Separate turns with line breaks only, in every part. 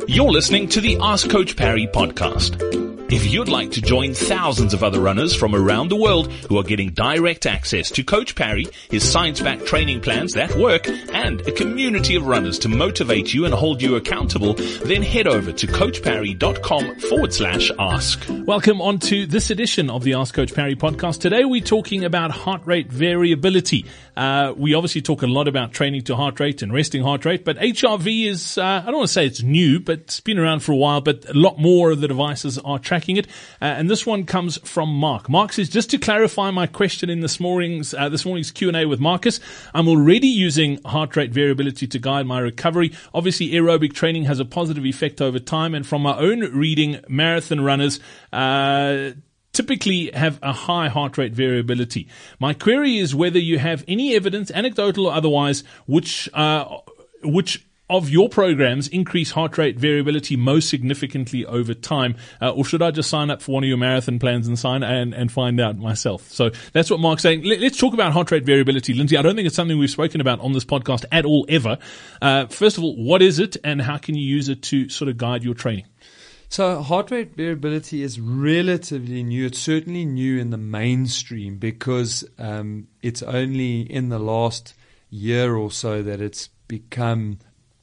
You're listening to the Ask Coach Parry podcast. If you'd like to join thousands of other runners from around the world who are getting direct access to Coach Parry, his science-backed training plans that work, and a community of runners to motivate you and hold you accountable, then head over to coachparry.com/ask.
Welcome on to this edition of the Ask Coach Parry podcast. Today we're talking about heart rate variability. We obviously talk a lot about training to heart rate and resting heart rate, but HRV is, I don't want to say it's new, but it's been around for a while, but a lot more of the devices are tracking it. And this one comes from Mark. Mark says, just to clarify my question in this morning's Q&A with Marcus, I'm already using heart rate variability to guide my recovery. Obviously, aerobic training has a positive effect over time. And from my own reading, marathon runners, typically have a high heart rate variability. My query is whether you have any evidence, anecdotal or otherwise, which of your programs increase heart rate variability most significantly over time, or should I just sign up for one of your marathon plans and find out myself? So that's what Mark's saying. Let's talk about heart rate variability. Lindsay, I don't think it's something we've spoken about on this podcast at all ever. First of all, what is it and how can you use it to sort of guide your training?
So heart rate variability is relatively new. It's certainly new in the mainstream because it's only in the last year or so that it's become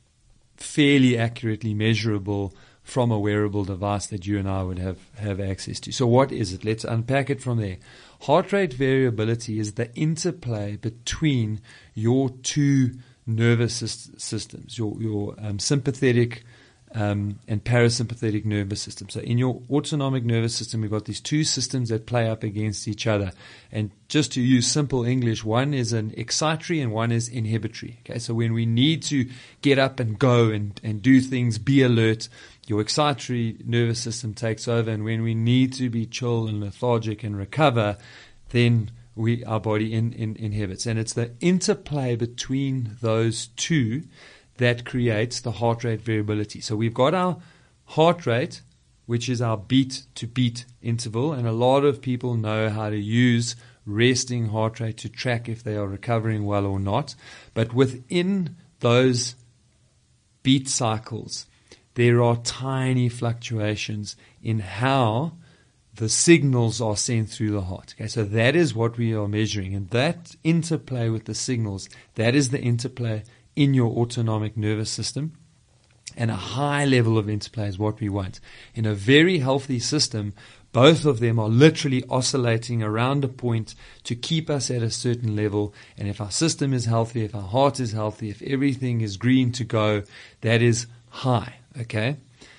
fairly accurately measurable from a wearable device that you and I would have access to. So what is it? Let's unpack it from there. Heart rate variability is the interplay between your two nervous systems, your sympathetic and parasympathetic nervous system. So in your autonomic nervous system, we've got these two systems that play up against each other. And just to use simple English, one is an excitatory and one is inhibitory. Okay, so when we need to get up and go and do things, be alert, your excitatory nervous system takes over. And when we need to be chill and lethargic and recover, then our body inhibits. And it's the interplay between those two that creates the heart rate variability. So we've got our heart rate, which is our beat-to-beat interval, and a lot of people know how to use resting heart rate to track if they are recovering well or not. But within those beat cycles, there are tiny fluctuations in how the signals are sent through the heart. Okay, so that is what we are measuring, and that interplay with the signals, that is the interplay in your autonomic nervous system, and a high level of interplay is what we want. In a very healthy system, both of them are literally oscillating around a point to keep us at a certain level. And if our system is healthy, if our heart is healthy, if everything is green to go, that is high. Okay?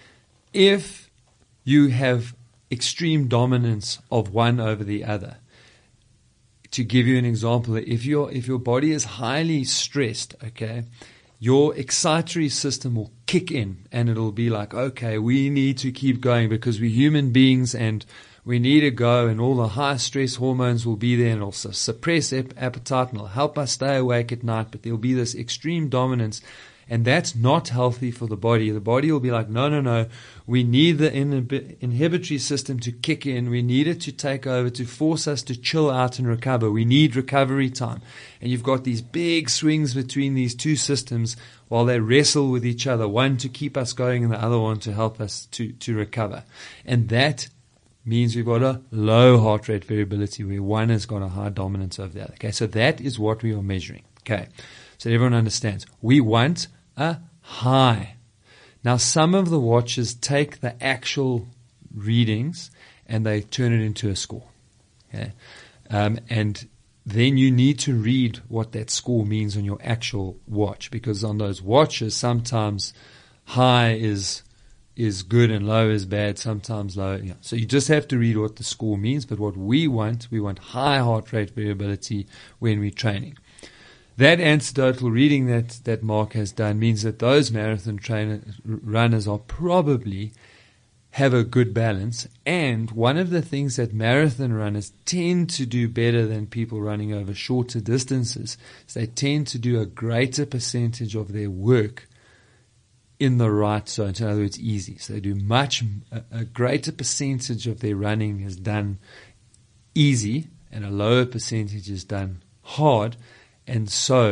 If you have extreme dominance of one over the other, to give you an example, if your body is highly stressed, okay, your excitatory system will kick in and it'll be like, okay, we need to keep going because we're human beings and we need to go, and all the high stress hormones will be there and also suppress appetite and it'll help us stay awake at night, but there'll be this extreme dominance. And that's not healthy for the body. The body will be like, no. We need the inhibitory system to kick in. We need it to take over, to force us to chill out and recover. We need recovery time. And you've got these big swings between these two systems while they wrestle with each other, one to keep us going and the other one to help us to recover. And that means we've got a low heart rate variability where one has got a high dominance over the other. Okay, so that is what we are measuring. Okay. So everyone understands. We want a high. Now, some of the watches take the actual readings and they turn it into a score. Okay? And then you need to read what that score means on your actual watch, because on those watches, sometimes high is good and low is bad, sometimes low. Yeah. So you just have to read what the score means. But what we want high heart rate variability when we're training. That anecdotal reading that Mark has done means that those marathon runners are probably have a good balance. And one of the things that marathon runners tend to do better than people running over shorter distances is they tend to do a greater percentage of their work in the right zone. So in other words, easy. So they do a greater percentage of their running is done easy and a lower percentage is done hard. And so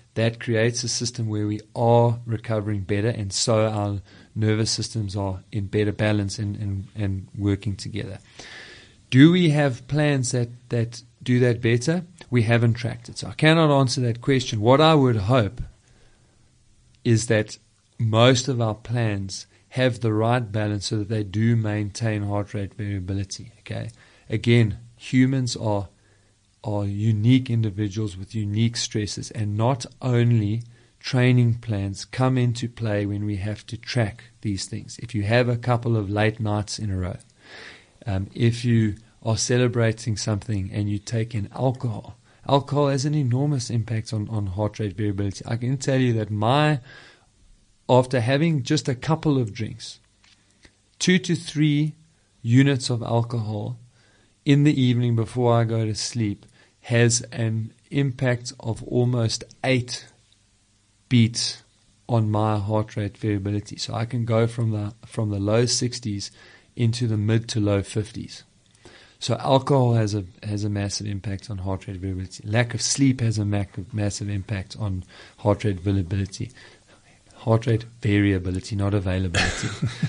that creates a system where we are recovering better, and so our nervous systems are in better balance and working together. Do we have plans that do that better? We haven't tracked it, so I cannot answer that question. What I would hope is that most of our plans have the right balance so that they do maintain heart rate variability. Okay, again, humans are unique individuals with unique stresses, and not only training plans come into play when we have to track these things. If you have a couple of late nights in a row, if you are celebrating something and you take in alcohol has an enormous impact on heart rate variability. I can tell you that after having just a couple of drinks, 2 to 3 units of alcohol in the evening before I go to sleep has an impact of almost 8 beats on my heart rate variability. So I can go from the low 60s into the mid to low 50s. So alcohol has a massive impact on heart rate variability. Lack of sleep has a massive impact on heart rate variability. Heart rate variability, not availability.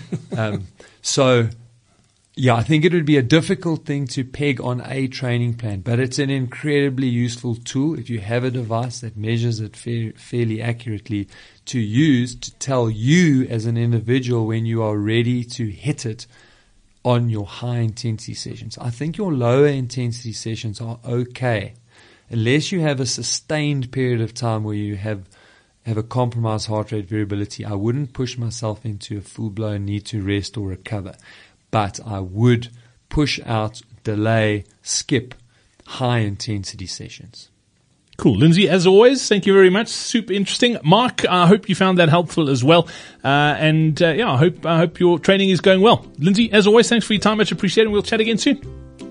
I think it would be a difficult thing to peg on a training plan, but it's an incredibly useful tool if you have a device that measures it fairly accurately to use to tell you as an individual when you are ready to hit it on your high intensity sessions. I think your lower intensity sessions are okay, unless you have a sustained period of time where you have a compromised heart rate variability. I wouldn't push myself into a full-blown need to rest or recover, but I would push out, delay, skip high-intensity sessions.
Cool. Lindsay, as always, thank you very much. Super interesting. Mark, I hope you found that helpful as well. I hope your training is going well. Lindsay, as always, thanks for your time. Much appreciated. We'll chat again soon.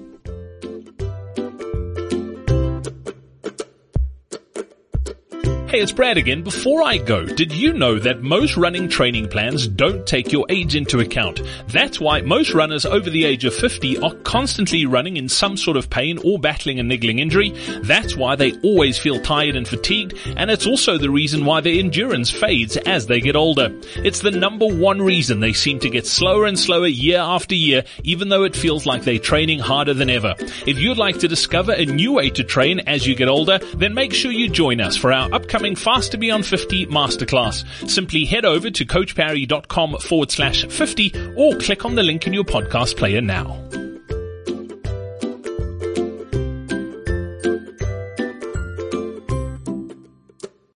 Hey, it's Brad again. Before I go, did you know that most running training plans don't take your age into account? That's why most runners over the age of 50 are constantly running in some sort of pain or battling a niggling injury. That's why they always feel tired and fatigued, and it's also the reason why their endurance fades as they get older. It's the number one reason they seem to get slower and slower year after year, even though it feels like they're training harder than ever. If you'd like to discover a new way to train as you get older, then make sure you join us for our upcoming Fast to Beyond 50 Masterclass. Simply head over to coachparry.com/50 or click on the link in your podcast player now.